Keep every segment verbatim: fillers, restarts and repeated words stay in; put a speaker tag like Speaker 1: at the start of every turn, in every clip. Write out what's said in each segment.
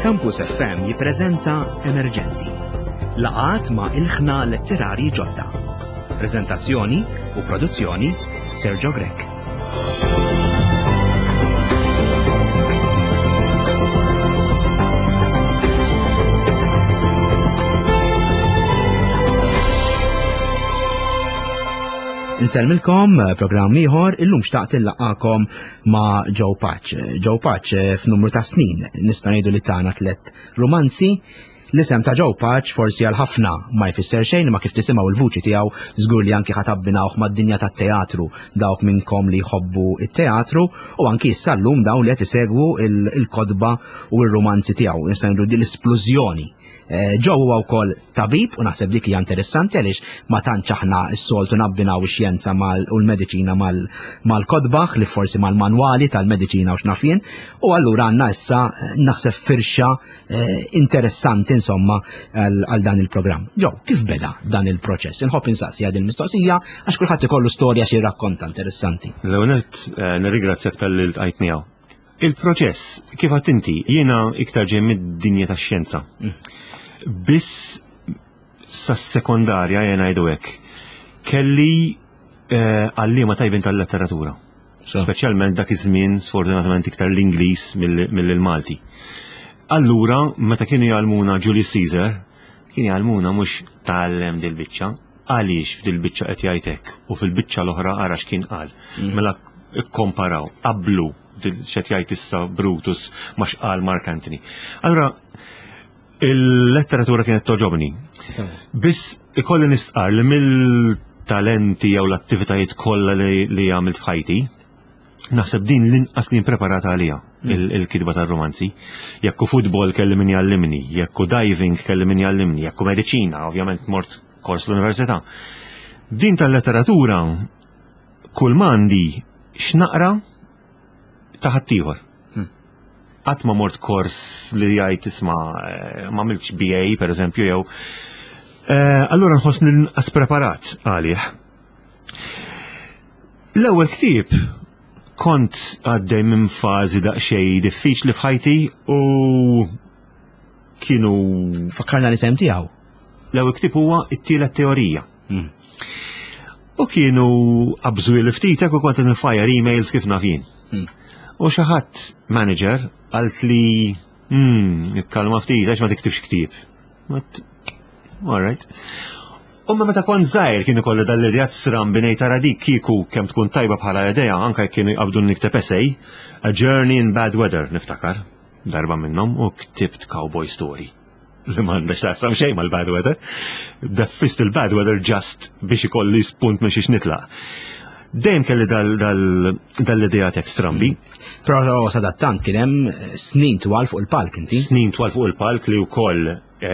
Speaker 1: Campus F M jippreżenta Emerġenti. Laqgħat ma' ilħna letterarji ġodda. Preżentazzjoni u produzzjoni Sergio Grek. Nselmilkom programm ieħor illum xtaqt illaqakom ma' Joe Patch. Joe Patch f'numru ta' snin nista' ngħidu li tagħna tliet romanzi. L-isem ta' Joe Patch forsi għal ħafna ma jfisser xejn ma kif tisimgħu l-vuċi tiegħu żgur li anke ħatabbinawh mad-dinja tat-teatru dawk minnkom li jħobbu it-teatru u anki issa llum dawn li qed isegwu il-kodba u r-romanzi tiegħu. Nista' ngħidu di l-esplużjoni. Joe huwa wkoll tabib u naħseb dik hija interessanti għaliex ma tantx aħna s-soltu nabbinaw ix-xjenza u l-mediċina mal-kodbaħ li forsi mal-manwali tal-mediċina u x'nafien u allura għandna issa naħseb firxa interessanti insomma għal dan il-programm. Joe, kif beda dan il-proċess? Inħobb insaqsi għad il-mistoqsija għax kulħadd ikollu storja xi rakkonta interessanti.
Speaker 2: L-ewwel nirringrazzjak tal-li ltqajt miegħu. Il-proċess kif għad inti jiena iktar ġej mid-dinja tax-xjenza. Biss sas-sekondarja jena ngħidu hekk. Kelli għalliema tajbin tal-letteratura. Speċjalment dak iż-żmien sfortunatament iktar l-Ingliż mill-Malti. Allura meta kienu jgħallmuna Julius Caesar, kien jgħallmuna mhux tgħallem dil-biċċa, għaliex f'dil-biċċa qed jgħid hekk u fil-biċċa l-oħra ara x'kien qal. Mela kkomparaw, qablu x'qed jgħid issa Brutus ma x'qal Mark Antony. Allura il-letteratura kienet toġobni. Biss ikolli nistqar li mill-talenti jew l-attivitajiet kollha li għamilt f'ħajti, naħseb din l-inqas li impreparata għalija il-kitba tar-romanzi. Jekk futbol kelli min jgħallimni, jekk diving kelli min jgħallimni, jekk mediċina, ovvjament mort kors l-università. Din tal-letteratura kull mandi x'naqra ta' ħaddieħor. Qatt ma mort kors li jgħid isma' ma għamilx B A pereżempju jew. Allura nħossni inqas preparat għalih. L-ewwel ktieb kont għaddej minn fażi daqsxejn diffiċli f'ħajti u kienu
Speaker 1: fakkarna l-isem tiegħu.
Speaker 2: L-ewwel ktieb huwa t-tielet teorija. U kienu qabżu l-ftitek u kont nifajjar emails kif naf jien. U xi ħadd manager qalt li hmm, ikkalma ftit għax ma tiktibx ktieb. All right. U meta kont żgħir kienu kollu dal-idejat strambi ngħid tara dik kieku kemm tkun tajba bħala idea anke kienu jqabdu nikteb essay, A Journey in Bad Weather niftakar, darba minnhom u ktibt cowboy story. Li m'għandax taqsam xejn mal-bad weather. Daffist il-bad weather just biex ikolli spunt minn xiex nitlaq. Dejjem kelli dal-idejat hekk strambi.
Speaker 1: Però sadattant kien hemm snin twal fuq il-palk inti.
Speaker 2: Snin twal fuq il-palk li wkoll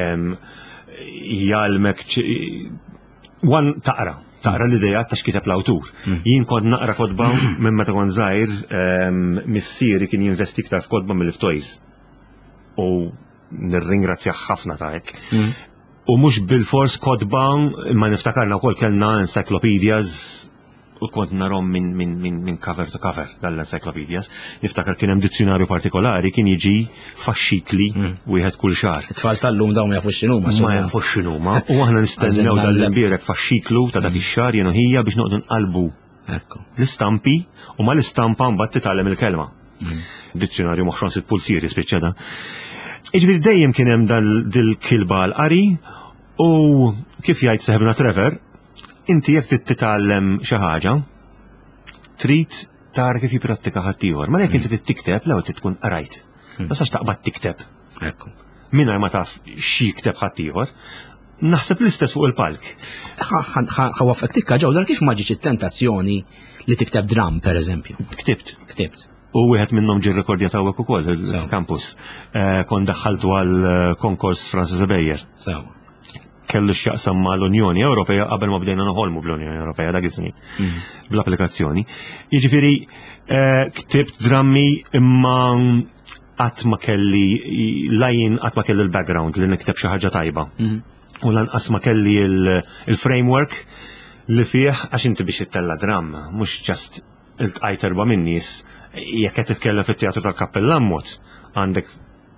Speaker 2: jgħalmek wan taqra, taqra l-idejat ta' x'kiteb l-awtur. Jien kont naqra kodba minn meta kont żgħir missieri kien jinvesti iktar f'kodba mill-ftoys. U nirringrazzjah ħafna ta' hekk. U mhux bil-fors kodba ma niftakarna wkoll kellna encyclopedias u kont narhom minn min, min, min cover to cover dall-encyclopedias. Niftakar kien hemm dizzjonarju partikolari kien jiġi faxxikli wieħed kull xahar.
Speaker 1: It-tfal tal-lum dawn ma jafux x'inhuma.
Speaker 2: Ma jafux x'inhuma. U aħna nistennew dal-imbierek faxxiklu ta' dak ix-xahar jien u ħija biex noqgħdu nqalbu l-istampi u ma l-istampa mbagħad titgħallem il-kelma. Dizzjonarju moħħron sitt pulsieri spiċċada. Jiġifieri dejjem kien hemm dil-kilba l-qari u kif jgħid seħbna Trevor, inti jekk trid titgħallem xi ħaġa, trid tara kif jipprattika ħaddieħor. Ma jekk inti trid tikteb l-ewwel trid tkun qarajt. Ma sax taqbad tikteb. Mingħajr ma taf x'jikteb ħaddieħor, naħseb l-istess fuq il-palk.
Speaker 1: Ħawafek tikka ġew dar kif ma ġietx it-tentazzjoni li tikteb dram pereżempju.
Speaker 2: Ktibt.
Speaker 1: Ktibt.
Speaker 2: U wieħed minnhom ġie rrekordjat hawnhekk ukoll fil-campus. Kont daħħaltu għal konkors Francis Beyer. Kellu x'jaqsam ma l-Unjoni Ewropea qabel ma bdejna noħolmu bl-Unjoni Ewropea dak iż-żmien bl-applikazzjoni. Jiġifieri ktibt drammi imma qatt ma kelli lajn qatt ma kelli l-background li nikteb xi ħaġa tajba. U lanqas ma kelli il-framework li fih għax inti biex ittella dram mhux just iltqajt erba' min nies jekk qed titkellem fit-teatru tal-Kappell Ammont għandek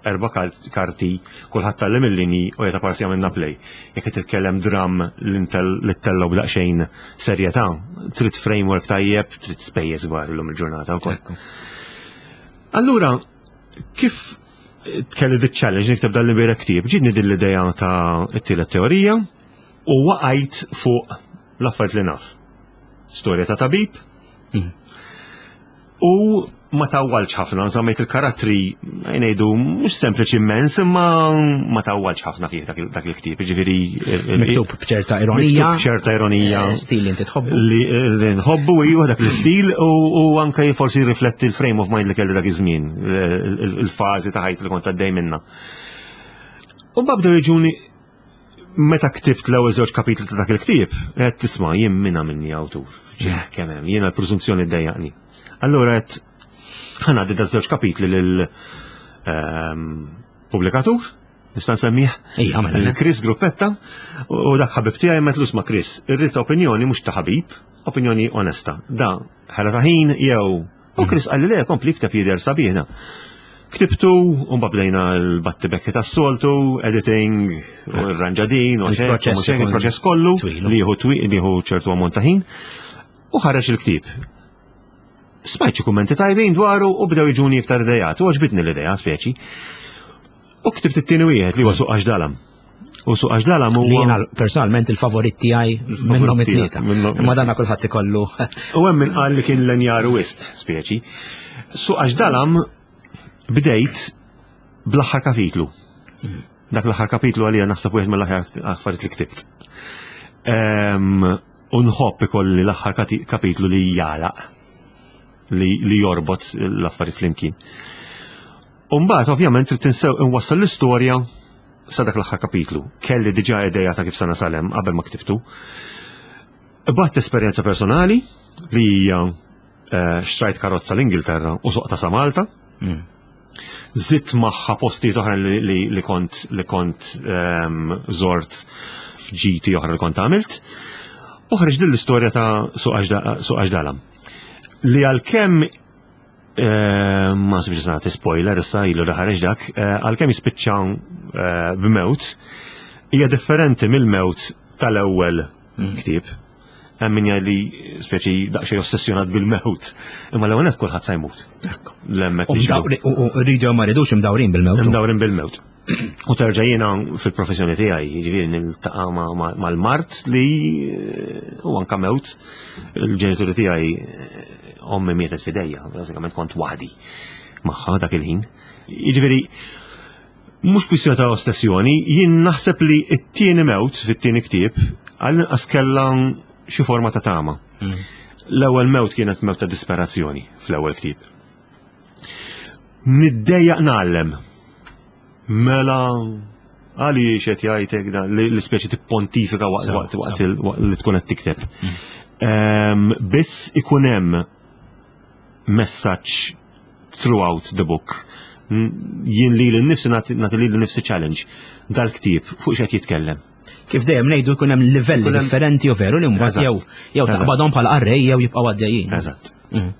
Speaker 2: erba' karti, kulħadd tallem il-linji u jeta parsi għamilna play. Jekk qed titkellem dram li ttellaw b'daqsxejn serjetà, trid framework tajjeb, trid spejjeż kbar illum il-ġurnata wkoll. Allura, kif tkelli dit-challenge nikteb dan l-bira ktieb, ġidni din l-idea ta' t-tielet teorija u waqajt fuq l-affarijiet li naf. Storja ta' tabib u ma tawwalx ħafna, żammejt il-karattri ngħidu mhux sempliċi immens, imma ma tawwalx ħafna fih dak il-ktieb, jiġifieri
Speaker 1: miktub b'ċerta ironija,
Speaker 2: miktub b'ċerta ironija,
Speaker 1: stil inti tħobbu.
Speaker 2: Li nħobbu iju dak l-istil u anke forsi jirrifletti l-frame of mind li kelli dak iż-żmien, il-fażi ta' ħajt li kont għaddej minnha. U babdew jiġuni meta ktibt l-ewwel żewġ kapitli ta' dak il-ktieb, qed tisma' jien minna minni awtur. Kemm hemm, jiena l-preżunzjoni ddejjaqni. Allura qed ħanaddi da żewġ kapitli lill-pubblikatur, nista' nsemmih, Chris Gruppetta, u dak ħabib tiegħi metlus ma' Chris, irrid opinjoni mhux ta' ħabib, opinjoni onesta. Da ħela ta' ħin jew u Chris qal li le kompli kteb jidher sabiħna. Ktibtu u mbagħdejna l-battibekki tas-soltu, editing, u r-ranġadin, u il-proċess kollu li jieħu ċertu ammont ta' ħin u ħareġ il-ktieb. Smajt xi kummenti tajbin dwaru u bdew jiġuni iktar idejat, u għaġbitni l-idea speċi. U ktibt it-tieni wieħed li huwa Suq Għaxdalam. U Suq Għaxdalam huwa
Speaker 1: jiena personalment il-favorit tiegħi minnhom it-tlieta. Imma danna kulħadd ikollu.
Speaker 2: U hemm min qal li kien l-enjaru wisq speċi. Suq Għaxdalam bdejt bl-aħħar kapitlu. Dak l-aħħar kapitlu għalija naħseb wieħed mill-aħħar affarijiet li ktibt. U nħobb ikolli l-aħħar kapitlu li jalaq. li jorbot l-affarijiet flimkien. Umbagħad ovvjament trid tinsew inwassal l-istorja sa dak l-aħħar kapitlu. Kelli diġà idea ta' kif sa nasalhem qabel ma ktibtu. Batt esperjenza personali li hija xtrajt karozza l-Ingilterra u soqta sa Malta. Zitt magħha postijiet oħra li kont li kont żort f'ġiti oħra li kont għamilt. U ħareġ din l-istorja ta' Suq Għaxdalam. Li għal-kem, ma sibġi sanati spoiler, issa ilu daħħareġ dak, għal-kem jispiċċa b'mewt, hija differenti mill-mewt tal-ewwel ktieb. Hemm min jgħid li speċi daqsxejn ossessjonat bil-mewt, imma l-ewwel qed kulħadd se jmut.
Speaker 1: U rridu ma rridux imdawrin bil-mewt.
Speaker 2: Imdawrin bil-mewt. U terġa' jiena fil-professjoni tiegħi, jiġifieri niltaqa' mal-mart li u anke mewt il-ġenituri tiegħi ommi mietet fidejja, bażikament kont waħdi magħha dak il-ħin. Jiġifieri mhux kwistjoni ta' ostessjoni, jien naħseb li t-tieni mewt fit-tieni ktieb għall-inqas kellha xi forma ta' tama. L-ewwel mewt kienet mewt ta' disperazzjoni fl-ewwel ktieb. Niddejjaq nagħlem. Mela għaliex qed jgħidlek dan l-ispeċi tippontifika waqt li tkun qed tikteb. Biss ikun hemm messaġġ throughout the book. Jien li l-nifsi nagħti li l-nifsi challenge dal-ktieb fuq x'qed jitkellem.
Speaker 1: Kif dejjem ngħidu jkun hemm livelli differenti u veru li mbagħad jew jew taqbadhom bħala qarrej jew jibqgħu għaddejjin.
Speaker 2: Eżatt.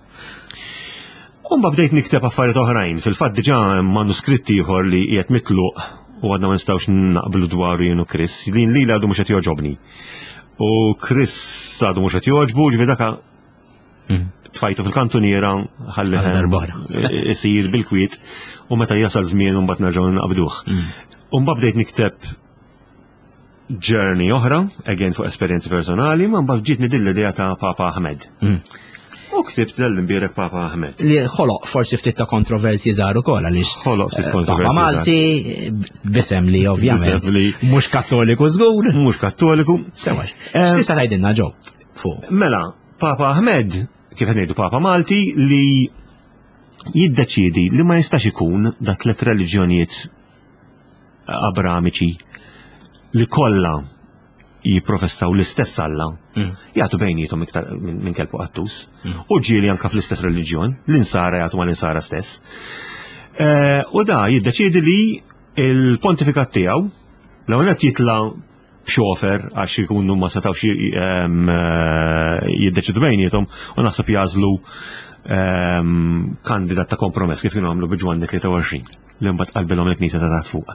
Speaker 2: U mbagħad bdejt nikteb affarijiet oħrajn, fil-fatt diġà hemm manuskritti ieħor li qiegħed mitluq u għadna ma nistgħux naqblu dwaru jien u Chris, li li għadu mhux qed joġobni. U Chris għadu mhux qed joġbu, ġifieri dak tfajtu fil-kantuniera ħalli isir bil-kwiet u meta jasal żmien u mbagħad nerġgħu naqbduh. U mbagħad bdejt nikteb journey oħra, again fuq esperjenzi personali, ma mbagħad ġietni din l-idea ta' Papa Ahmed. U ktibt l-imbierek Papa Ahmed.
Speaker 1: Li ħoloq forsi ftit ta' kontroversji żgħar ukoll għaliex.
Speaker 2: Ħoloq ftit kontroversji.
Speaker 1: Papa Malti bisem li ovvjament. Mhux Kattoliku żgur.
Speaker 2: Mhux Kattoliku.
Speaker 1: Sewa. X'tista' tgħidilna ġew fuq?
Speaker 2: Mela, Papa Ahmed, kif qed ngħidu Papa Malti, li jiddeċiedi li ma jistax ikun da tliet reliġjonijiet abramiċi li kollha jipprofessaw l-istess Alla, jagħtu bejnietom iktar minn kelbu qattus, u ġieli anke fl-istess reliġjon, l-insara jagħtu mal-insara stess. U da jiddeċiedi li l-pontifikat tiegħu l-ewwel qed jitla' b'xofer għax ikunu ma setgħux jiddeċidu bejnietom u naħseb jażlu kandidat ta' kompromess kif kienu għamlu bi Ġwanni tlieta u għoxrin. li mbagħad qalbilhom il-Knisja ta' taħt fuq.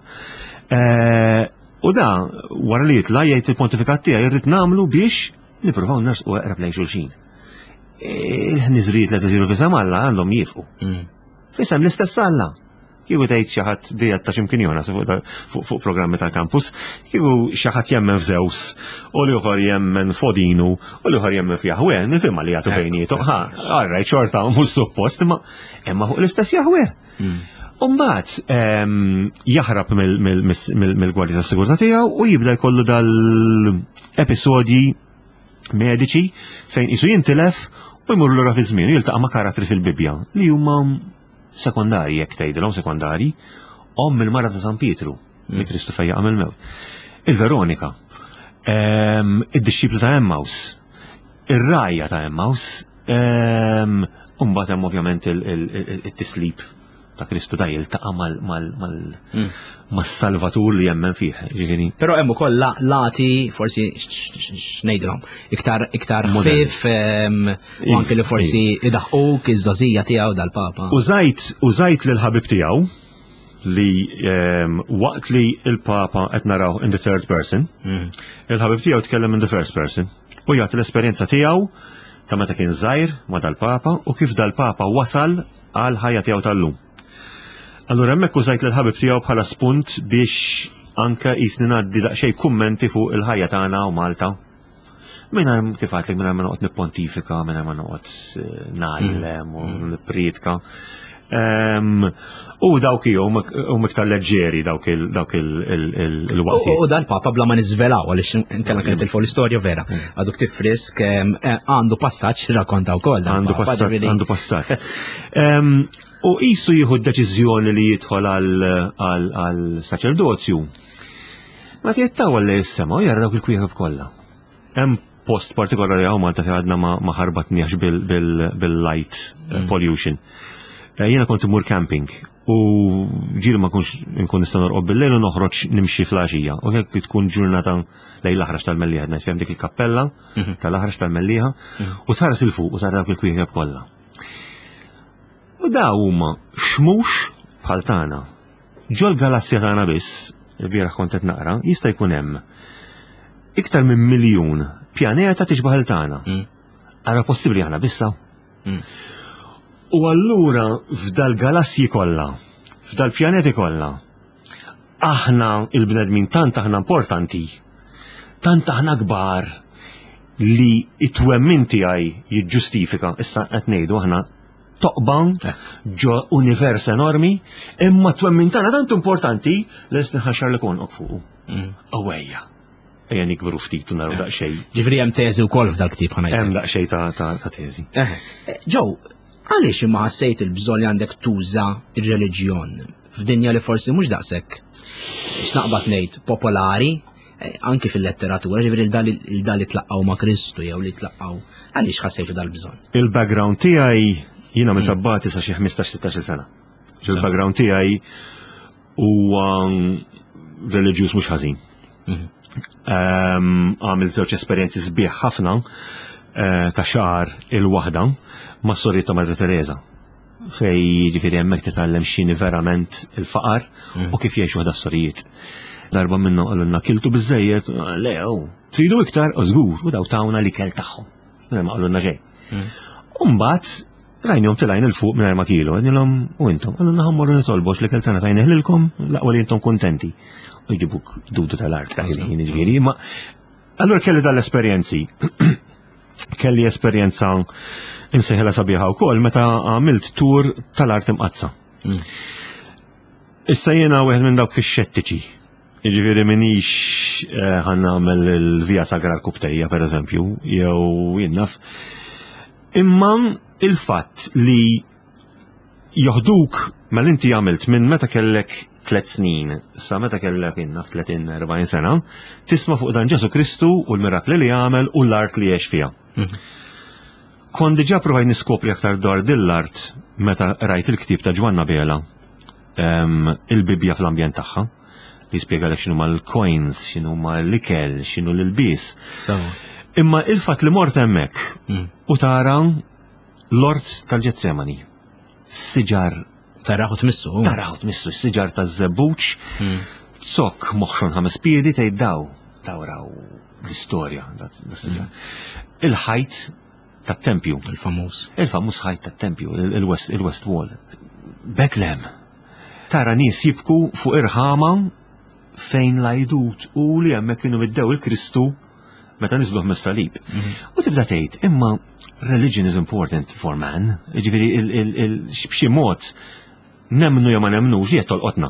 Speaker 2: U da, wara li jitla' jgħid il-pontifikat tiegħi jrid nagħmlu biex nippruvaw nersqu eqreb lejn xulxin. Il-ħniżrijiet li tiżilu fi Alla għandhom jifqu. Fisem l-istess Alla. Kieku tgħid xi ħadd dijat ta' x'imkien jona fuq programmi tal-kampus, kieku xi ħadd jemmen f'Zeus, u l-ieħor jemmen f'Odinu, u l-ieħor jemmen f'Jahwe, nifhimha li jagħtu bejniethom. Ħa, all right, xorta mhux suppost, imma imma fuq l-istess Jahwe. U mbagħad jaħrab mill-gwardja tas-sigurtà tiegħu u jibda jkollu dal-episodji mediċi fejn qisu jintilef u jmur lura fi żmien jiltaqa' ma' karattri fil-Bibja li huma sekondari, jekk tgħidilhom sekondari, omm il-mara ta' San Pietru, li Kristu fejja għamel mew. Il-Veronika, id-disċiplu ta' Emmaus, ir-rajja ta' Emmaus, u mbagħad hemm ovvjament it-tislib ta' Kristu da jiltaqa' mas-Salvatur li jemmen fih.
Speaker 1: Però hemm ukoll lati forsi x'ngħidilhom iktar iktar ħfief u anke li forsi idaħħuk iż-żożija tiegħu dal-Papa.
Speaker 2: Użajt użajt lil ħabib tiegħu li waqt li il-Papa qed naraw in the third person, il-ħabib tiegħu tkellem in the first person u jagħti l-esperjenza tiegħu ta' meta kien żgħir ma' dal-Papa u kif dal-Papa wasal għal ħajja tiegħu tal-lum. Allura hemmhekk użajt l-ħabib tiegħu bħala spunt biex anke qisni ngħaddi daqsxejn kummenti fuq il-ħajja tagħna u Malta. Mingħajr kif għadlek mingħajr ma noqgħod nippontifika, mingħajr ma noqgħod nagħlem u nippriedka. U dawk huma iktar leġġeri dawk il-waqt.
Speaker 1: U dal-Papa bla ma niżvelaw għaliex inkella kienet il-fuq l-istorja vera. Għaduk tifrisk għandu passaġġ rakkonta wkoll.
Speaker 2: Għandu passaġġ. U qisu jieħu d-deċiżjoni li jidħol għal-saċerdozju. Ma tjettaw għalli jissema u jara dawk il-kwieħeb kollha. Hemm post partikolari għaw Malta fi għadna ma ħarbatniex bil-light pollution. Jiena kont imur camping u ġieli ma kunx nkun nista' norqod bil-lejl u noħroġ nimxi fl-għaxija. U hekk tkun ġurnata lejn l-aħrax tal-Mellieħa ngħid fehem dik il-kappella tal-aħrax tal-Mellieħa u tħares il fuq u tara dawk il-kwieħeb kollha. U da huma xmux bħal tagħna. Ġol galassja tagħna biss, il-bieraħ kont qed naqra, jista' jkun hemm iktar minn miljun pjaneta tixbaħ il-tagħna. Ara possibbli aħna bissa. U allura f'dal-galassji kollha, f'dal-pjaneti kollha, aħna il-bnedmin tant aħna importanti, tant aħna kbar li it-twemmin tiegħi jiġġustifika, issa qed ngħidu aħna toqban ġo univers enormi, imma twemmin tagħna tant importanti li nisħaxar li kon fuq. Awejja. Ejja nikbru ftit u naraw daqsxejn.
Speaker 1: Ġifri hemm teżi wkoll f'dal-ktieb ħanajt.
Speaker 2: Hemm daqsxejn ta' teżi.
Speaker 1: Ġew, għaliex imma ħassejt il-bżonn li għandek tuża ir-reliġjon f'dinja li forsi mhux daqshekk x'naqbad ngħid popolari anke fil-letteratura, ġifri il-dal li tlaqqaw ma' Kristu jew li tlaqqaw. Għaliex ħassejtu dal-bżonn?
Speaker 2: Il-background tiegħi jiena mitabbati sa xi ħmistax sittax sena. Il-background tiegħi huwa reliġjuż mhux ħażin. Għamil żewġ esperjenzi sbieħ ħafna ta' xahar il-waħda ma' sorrieta Madre Teresa. Fej ġifieri hemmhekk titgħallem x'inhi verament il-faqar u kif jgħixu waħda s-sorijiet. Darba minnhom qalulna kiltu biżżejjed, lew, tridu iktar u żgur u daw tawna l-ikel tagħhom. Ma qalulna xejn. U mbagħad rajnihom tilgħin il-fuq mingħajr ma kielu, għednilhom u intom, għalluna ħammorru nitolbux li keltana tajna ħlilkom, laqwa li intom kontenti. U jġibuk dudu tal-art tajni, ġifieri, ma allura kelli dal-esperjenzi. Kelli esperjenza insejħela sabiħa wkoll meta għamilt tur tal-art imqazza. Issa jiena wieħed minn dawk ix-xettiċi. Jiġifieri minix ħannagħmel il-Via Sagra Kuptejja pereżempju, jew jinnaf. Imma il-fatt li joħduk mal-inti għamilt minn meta kellek tliet snin sa meta kellek innaf tletin erbgħin sena, tisma' fuq dan Ġesu Kristu u l-mirakli li jagħmel u l-art li jgħix fiha. Kont diġà provajt niskopri aktar dwar dill-art meta rajt il-ktieb ta' Ġwanna Bela, il-Bibja fl-ambjent tagħha, li spjegalek x'inhuma l-coins, x'inhuma l-ikel, x'inhu l-ilbies. Imma il-fatt li mort hemmhekk u tara l-ort tal-Ġetsemani, siġar
Speaker 1: Taraħu tmissu.
Speaker 2: Taraħu tmissu s-siġar ta' żebbuġ, zok moħxon ħames piedi tgħid daw, daw raw l-istorja das-siġar. Il-ħajt tat-tempju.
Speaker 1: Il-famuż.
Speaker 2: Il-famuż ħajt tat-tempju, il-West il-West Wall. Bethlehem. Tara nies jibku fuq irħama fejn lajdut u li hemmhekk kienu middew il-Kristu meta niżluh mis-salib. U tibda tgħid, imma religion is important for man, ġifieri b'xi mod nemmnu jew ma nemmnux li qed tolqotna.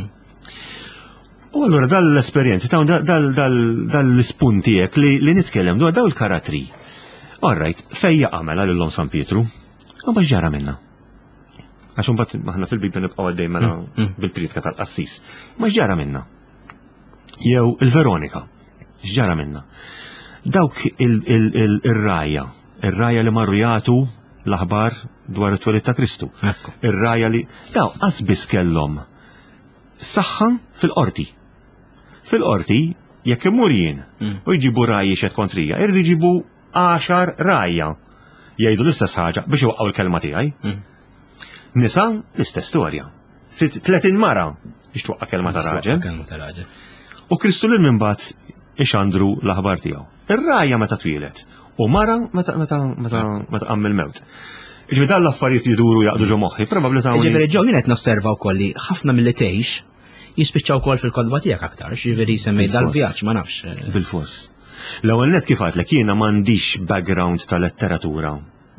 Speaker 2: U allura dal-esperjenzi ta' dal-ispun tiegħek li nitkellem dwar daw il-karattri. Orrajt, fejja għamela lilhom San Pietru, u bax ġara minna. Għax imbagħad aħna fil-Bibja nibqgħu għaddej mela bil-pritka tal-qassis. Ma x'ġara minna? Jew il-Veronika, x'ġara minna? Dawk il-raja, ir-raja li marru jagħtu l-aħbar dwar it-twelid ta' Kristu. Ir-raja li daw qasbis kellhom saħħa fil-qorti. Fil-qorti jekk imur jien u jġibu rajji xed kontrija, irrid jġibu għaxar rajja jgħidu l-istess ħaġa biex iwaqqgħu l-kelma tiegħi. Nisa l-istess storja. Tletin mara biex twaqqa' kelma ta' raġel. U Kristu lil minn bagħad ixandru l-aħbar tiegħu. Ir-rajja meta twilet u mara meta meta meta meta qamm il-mewt. Ġifieri dan l-affarijiet jiduru jaqdu ġo moħħi, probabbli ta'
Speaker 1: Ġifieri ġew jien qed nosserva wkoll li ħafna milli tgħix jispiċċaw wkoll fil-kodba tiegħek aktar, ġifieri semmej dal-vjaġġ ma nafx.
Speaker 2: Bil-fors. L-ewwel nett kif għadlek jiena m'għandix background ta' letteratura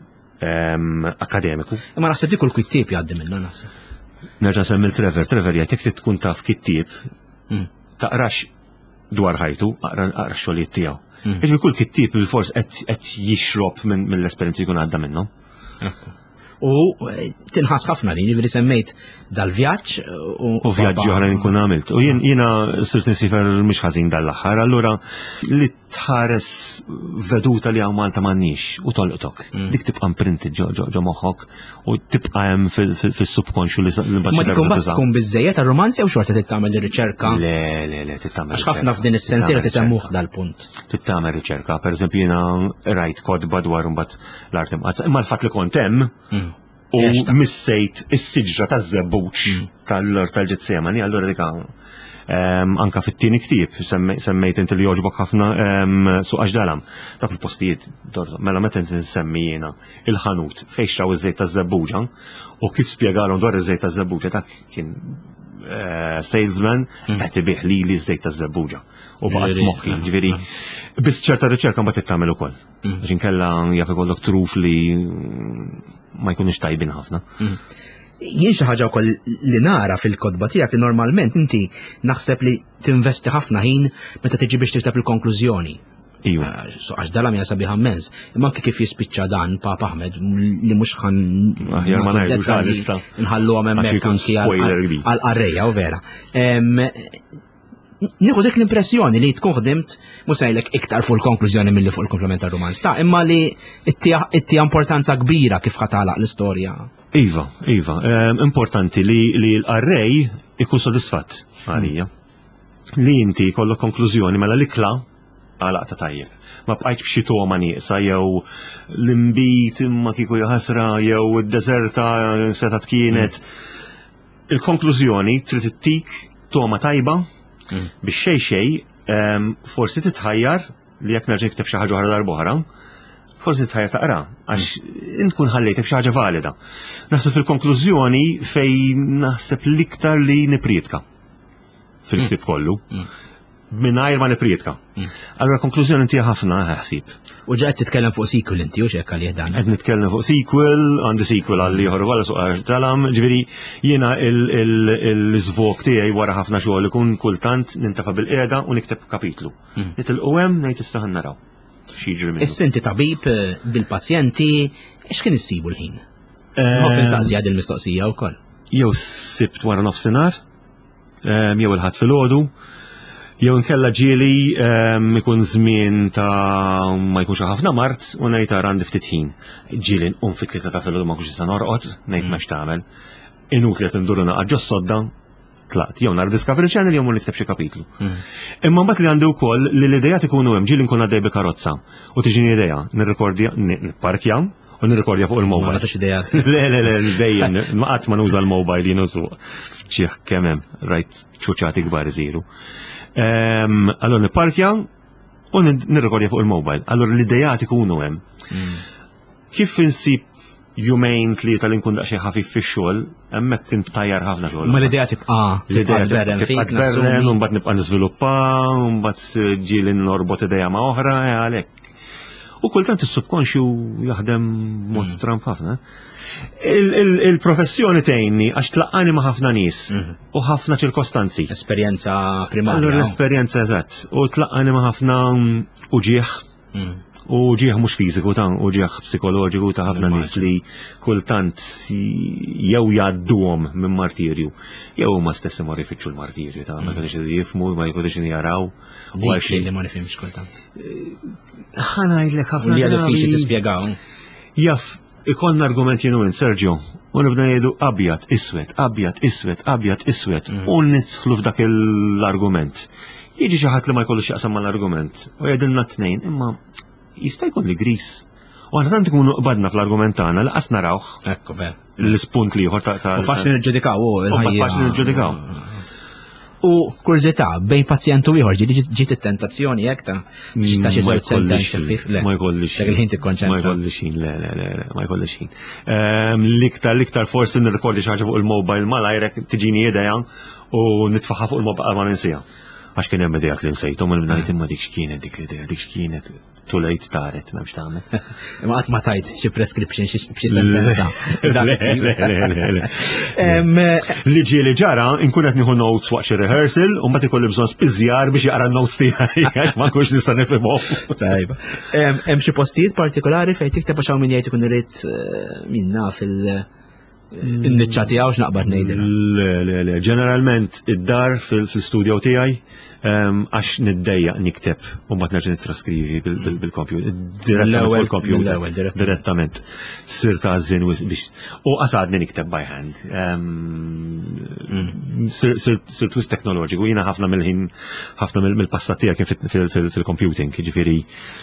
Speaker 2: akademiku.
Speaker 1: Ma naħseb dik kull kittieb jgħaddi minnha naħseb.
Speaker 2: Nerġa' semmi Trevor, Trevor jgħid jekk tkun taf kittieb taqrax dwar ħajtu, aqra x-xogħlijiet tiegħu. Ġifieri kull kittieb bil-fors qed jixrob mill-esperjenzi jkun għadda minnhom.
Speaker 1: U tinħass ħafna li ġifieri semmejt dal-vjaġġ
Speaker 2: u vjaġġi oħra nkun għamilt. U jiena sirt nisifer mhux ħażin dal-aħħar, allura li tħares veduta li hawn Malta m'għandniex u tolqtok. Dik tibqa' imprinted ġo moħħok u tibqa' hemm fis-subconscious li
Speaker 1: Ma tkun bas tkun biżejjed għar-romanzi jew xorta tittamel ir-riċerka?
Speaker 2: Le, le, le, tittamel.
Speaker 1: Għax ħafna f'din is-sensiela tisemmuh dal-punt.
Speaker 2: Tittamel riċerka, pereżempju jiena rajt kodba dwar imbagħad l-art imqazza. Imma l-fatt li kont hemm u missejt is-siġra taż-żebbuġ tal-Lord tal-Ġetsemani, allura dik anka fit-tieni ktieb semmejt inti li jogħġbok ħafna suq għaxdalam. Dak il-postijiet mela meta inti nsemmi jiena il-ħanut fejn xraw iż-żejt taż-żebbuġa u kif spjegalhom dwar iż-żejt taż-żebbuġa dak kien salesman qed ibih lili ż-żejt taż-żebbuġa. U baqgħet f'moħħi, ġifieri biss ċerta riċerka mbagħad tittamel ukoll. Għax inkella jaf ikollok truf li ma jkunux tajbin ħafna.
Speaker 1: Jien xi ħaġa wkoll li nara fil-kodba tiegħek li normalment inti naħseb li tinvesti ħafna ħin meta tiġi biex tikteb il-konklużjoni.
Speaker 2: Iva.
Speaker 1: Għax dalam jasa biħa mens. Imma anke kif jispiċċa dan Papa Ahmed li mhux ħan
Speaker 2: aħjar ma ngħidux għal issa.
Speaker 1: Nħallu hemmhekk anki għal-qarrejja u vera. Nieħu dik l-impressjoni li tkun ħdimt mhux ngħidlek iktar fuq il-konklużjoni milli fuq il-komplement tar-romanz ta' imma li ittija importanza kbira kif ħatalaq l-istorja.
Speaker 2: Iva, iva, importanti li l-qarrej ikun sodisfatt għalija. Li inti kollok konklużjoni mela l-ikla għalaq ta' tajjeb. Ma bqajtx b'xi toma nieqsa jew l-imbit imma kieku ħasra jew id-deżerta setat kienet. Il-konklużjoni trid ittik toma tajba biex xej xej forsi titħajjar li jekk nerġa' nikteb xi ħaġa oħra darb'oħra, forsi titħajjar taqra għax int tkun ħallejt b'xi ħaġa valida. Naħseb fil-konklużjoni fejn naħseb l-iktar li niprietka fil-ktieb kollu. Mingħajr ma niprietka. Allura konklużjoni inti ħafna ħsieb.
Speaker 1: U ġa qed titkellem fuq sequel inti u x'hekk għalih dan.
Speaker 2: Qed nitkellem fuq sequel, għandi sequel għal ieħor wara suq għaxdalam, ġifieri jiena l-iżvok tiegħi wara ħafna xogħol ikun kultant nintafa' bil-qiegħda u nikteb kapitlu. Nitilqu hemm ngħid issa ħan naraw. X'jiġri minnu. Issa
Speaker 1: inti tabib bil-pazjenti, x'kien issibu l-ħin? Ma pensaqsi għad il-mistoqsija wkoll.
Speaker 2: Jew sibt wara nofsinhar, jew il-ħadd filgħodu, jew inkella ġieli ikun żmien ta' ma jkunx ħafna mart u ngħid ara għandi ftit ħin. Ġieli nqum fit-tlieta ta' filgħodu ma kunx issa norqod, ngħid m'hemmx tagħmel. Inutli qed induru naqgħod ġo sodda, tlaqt jew nhar Discovery Channel jew mur nikteb xi kapitlu. Imma mbagħad li għandi wkoll li l-idejat ikunu hemm ġieli nkun għaddej bi karozza u tiġini idea nirrekordja nipparkja u nirrekordja fuq il-mobile.
Speaker 1: Ma nagħtux idejat.
Speaker 2: Le, le, le, dejjem, ma qatt ma nuża l-mobile jien użu. Fċieħ kemm hemm, rajt ċuċċati kbar iżiru. Allora nipparkja u nirrekordja fuq il-mobile. Allora l-idejat ikunu hemm. Kif insib jumejn tlieta li nkun daqsxejn ħafif fix-xogħol, hemmhekk kien tajjar ħafna xogħol.
Speaker 1: Ma l-idea tibqa' tibqa' tberren fik
Speaker 2: berren u mbagħad nibqa' niżviluppa, u mbagħad ġieli norbot idea ma' oħra għalhekk. U kultant is-subkonxju jaħdem mod stramp ħafna. Il-professjoni tgħinni għax tlaqqani ma' ħafna nies u ħafna ċirkostanzi.
Speaker 1: Esperjenza primarja.
Speaker 2: Allura l-esperjenza eżatt. U tlaqqani ma' ħafna uġieħ. U ġieħ mhux fiżiku ta' u ġieħ psikoloġiku ta' ħafna nies li kultant jew jgħadduhom minn martirju, jew huma stess imorru jfittxu l-martirju ta' ma kienx jifhmu, ma jkunx jaraw.
Speaker 1: U għalxejn li ma nifhimx kultant.
Speaker 2: Ħanajdlek ħafna.
Speaker 1: Li għadu diffiċli tispjegaw.
Speaker 2: Jaf, ikollna argument jienu Sergio, u nibda jgħidu abjad, iswed, abjad, iswed, abjad, iswed, u nidħlu f'dak l-argument. Jiġi xi ħadd li ma jkollux jaqsam mal-argument, u jgħidilna t-tnejn, imma jista' jkun li gris. U għana tant ikunu qbadna fl-argument tagħna laqas narawh.
Speaker 1: Ekku ver.
Speaker 2: L-ispunt liħor ta' ta'
Speaker 1: U faċli niġġudikaw u
Speaker 2: faċli niġġudikaw.
Speaker 1: U kurżità bejn pazjent u ieħor ġiet it-tentazzjoni hekk ta' ta' xi żewġ sentenzi fih.
Speaker 2: Ma jkollix.
Speaker 1: Dak il-ħin tikkonċentra.
Speaker 2: Ma jkollix ħin, le, le, le, ma jkollix ħin. L-iktar l-iktar forsi nirrikordi xi ħaġa fuq il-mobile malajrek tiġini idea u nitfaħħa fuq il-mobile ma ninsija. Għax kien hemm idejat li nsejthom u ngħid imma dik x'kienet dik l-idea, dik x'kienet tulejt taret m'hemmx tagħmel. Imma
Speaker 1: qatt ma tajt xi prescription xi sentenza.
Speaker 2: Li ġieli ġara nkun qed nieħu notes waqt xi rehearsal u mbagħad ikolli bżonn spiżjar biex jaqra n-notes tiegħi għax ma nkunx nista' nifhimhom.
Speaker 1: Tajba. Hemm xi postijiet partikolari fejn tikteb għax hawn min jgħid ikun irid min naf il- in-niċċa tiegħu x'naqbad ngħidilha.
Speaker 2: Le, le, le, ġeneralment id-dar fil-studio tiegħi għax niddejjaq nikteb u mbagħad nerġa' nittraskrivi bil-kompjuter. Direttament fuq-kompjuter. Direttament. Sir ta' żin biex. U qasadni nikteb by hand. Sir twist teknoloġiku, jiena ħafna mill-ħin ħafna mill-passat tiegħek kien fil-computing, jiġifieri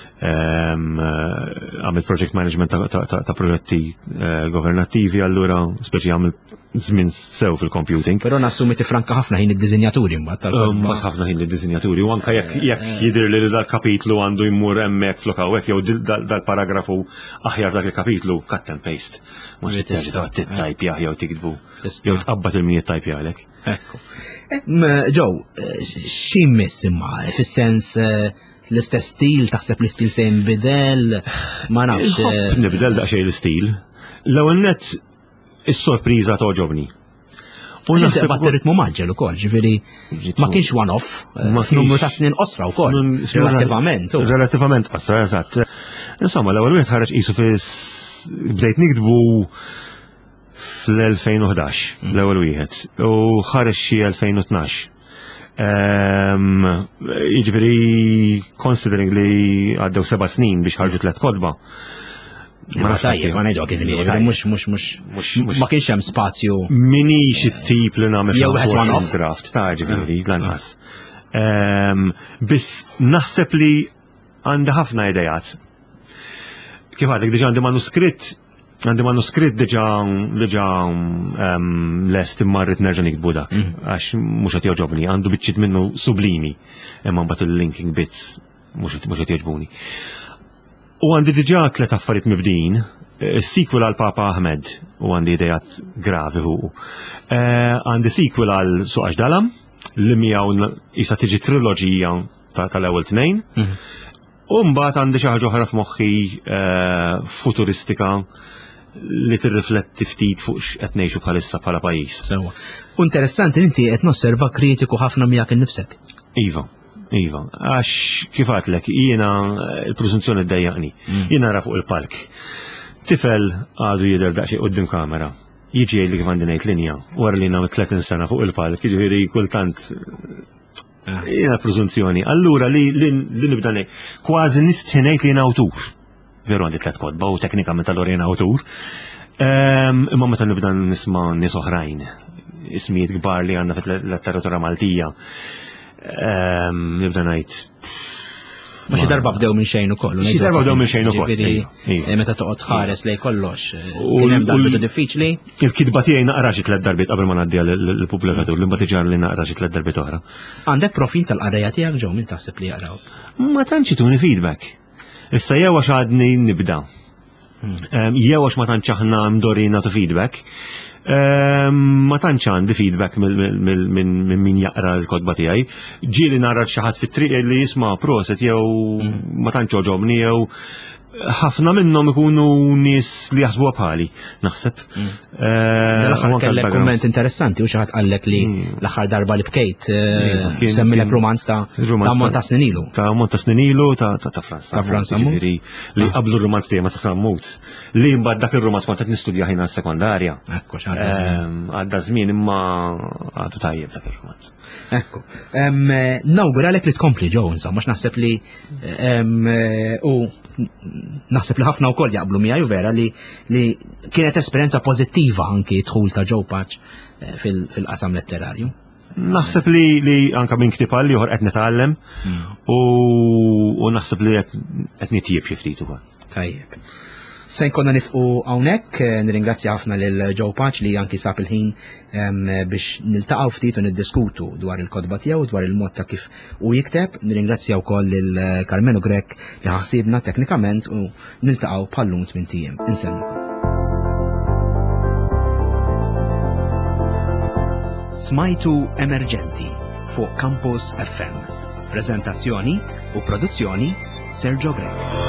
Speaker 2: għamil project management ta' proġetti governattivi, allura speċi għamil żmien sew fil-computing.
Speaker 1: Però nassumi tifranka ħafna ħin id-diżinjaturi mbagħad.
Speaker 2: Mbagħad ħafna ħin id-diżinjaturi u anke jekk jidher li dal-kapitlu għandu jmur hemmhekk flok hawnhekk jew dal-paragrafu aħjar dak il-kapitlu cut and paste. Mhux tista' tittajpja jew tikdbu. Jew tqabbad il-min jittajpjalek.
Speaker 1: Ekku. Ġew, xi miss imma fis-sens l-istess stil, taħseb l-istil se jinbidel, ma nafx.
Speaker 2: Nibdel daqsxejn l-istil. L-ewwel nett is-sorpriża toġobni.
Speaker 1: U naħseb għat ritmu maġġel ukoll, ġifieri ma kienx one-off, f'numru ta' snin qosra wkoll. Relattivament.
Speaker 2: Relattivament qosra, eżatt. Insomma, l-ewwel wieħed ħareġ qisu fis bdejt nikdbu fl-elfejn u ħdax, l-ewwel wieħed, u ħareġ xi elfejn u tnax. Jiġifieri considering li għaddew seba' snin biex ħarġu tliet kodba.
Speaker 1: Ma tajjeb, ma ngħidu kif inhi, mhux mhux mhux ma kienx hemm spazju.
Speaker 2: Minix it-tip li nagħmel jew draft ta' ġifieri lanqas. Biss naħseb li għandi ħafna idejat. Kif għadek diġà għandi manuskritt għandi manuskritt diġà diġà lest immarrit nerġa' nikbu dak għax mhux qed jogħġobni, għandu biċċiet minnu sublimi imma mbagħad il-linking bits mhux qed jogħġbuni. U għandi diġà tliet affarijiet mibdijin, is-sequel għal Papa Ahmed u għandi idejat gravi hu. Għandi sequel għal Suqax Dalam, li miegħu issa tiġi triloġija tal-ewwel tnejn. U mbagħad għandi xi ħaġa oħra f'moħħi futuristika li tirrifletti ftit fuq x'qed ngħixu bħalissa bħala pajjiż.
Speaker 1: Sewwa. U interessanti li inti qed nosserva kritiku ħafna miegħek innifsek.
Speaker 2: Iva. Iva, għax kif għatlek, jiena il-presunzjoni d-dajjaqni, jiena ra fuq il-palk. Tifel għadu jidher daqxie qoddim kamera, jiġi li kif għandi ngħid linja, wara li nagħmel tletin sena fuq il-palk, jiġifieri kultant jiena presunzjoni. Allura li nibda ngħid, kważi nistħi ngħid li jiena awtur. Veru għandi tliet kodba u teknikament allura jiena awtur. Imma meta nibda nisma' nies oħrajn, ismijiet kbar li għandna fit-letteratura Maltija. Nibda ngħid
Speaker 1: Ma xi darba bdew minn xejn ukoll.
Speaker 2: Xi darba bdew minn xejn ukoll.
Speaker 1: Ġifieri meta toqgħod tħares lejn kollox. Kien hemm darbitu diffiċli.
Speaker 2: Il-kidba tiegħi naqra xi tliet darbiet qabel ma ngħaddiha lill-pubblikatur li mbagħad iġar li naqra xi tliet darbiet oħra.
Speaker 1: Għandek profil tal-qarrejja tiegħek ġew min taħseb li jaqraw?
Speaker 2: Ma tantx ituni feedback. Issa jew għax għadni nibda. Jew għax ma tantx aħna mdorrin nagħtu feedback. Ma tantx għandi feedback minn min jaqra l-kodba tiegħi. Ġieli nara xi ħadd fit-triq li jisma' proset jew ma tantx oġobni jew ħafna minnhom ikunu nies li jaħsbuha bħali, naħseb.
Speaker 1: L-aħħar kellek kumment interessanti u xi ħadd qallek li l-aħħar darba li bkejt semmilek romanz ta' ammont ta' snin ilu.
Speaker 2: Ta' ammont ta' snin ilu ta' Franz
Speaker 1: Ta' Franz Ammont.
Speaker 2: Li qablu r-romanz tiegħi ma ta' Sammut. Li mbagħad dak ir-romanz kont qed nistudja ħina s-sekondarja.
Speaker 1: Ekku x'għadda żmien.
Speaker 2: Għadda żmien imma għadu tajjeb dak ir-romanz.
Speaker 1: Ekku. Nawguralek li tkompli ġew insomma x'naħseb li u naħseb li ħafna wkoll jaqblu miegħi vera li li kienet esperjenza pożittiva anki dħul ta' Joe Patch fil-qasam letterarju.
Speaker 2: Naħseb li li anke minn ktieb għal ieħor qed nitgħallem u naħseb li qed nitjieb xi ftit ukoll.
Speaker 1: Tajjeb. Se nkonna nifqu hawnhekk, nirringrazzja ħafna lil Joe Patch li anki sab il-ħin biex niltaqgħu ftit u niddiskutu dwar il-kodba tiegħu dwar il-mod ta' kif u jikteb. Nirringrazzja wkoll lil Carmenu Grek li ħassibna teknikament u niltaqgħu bħallum tmien tiem. Inselmukom. Smajtu Emerġenti fuq Campus F M. Preżentazzjoni u produzzjoni Sergio Grek.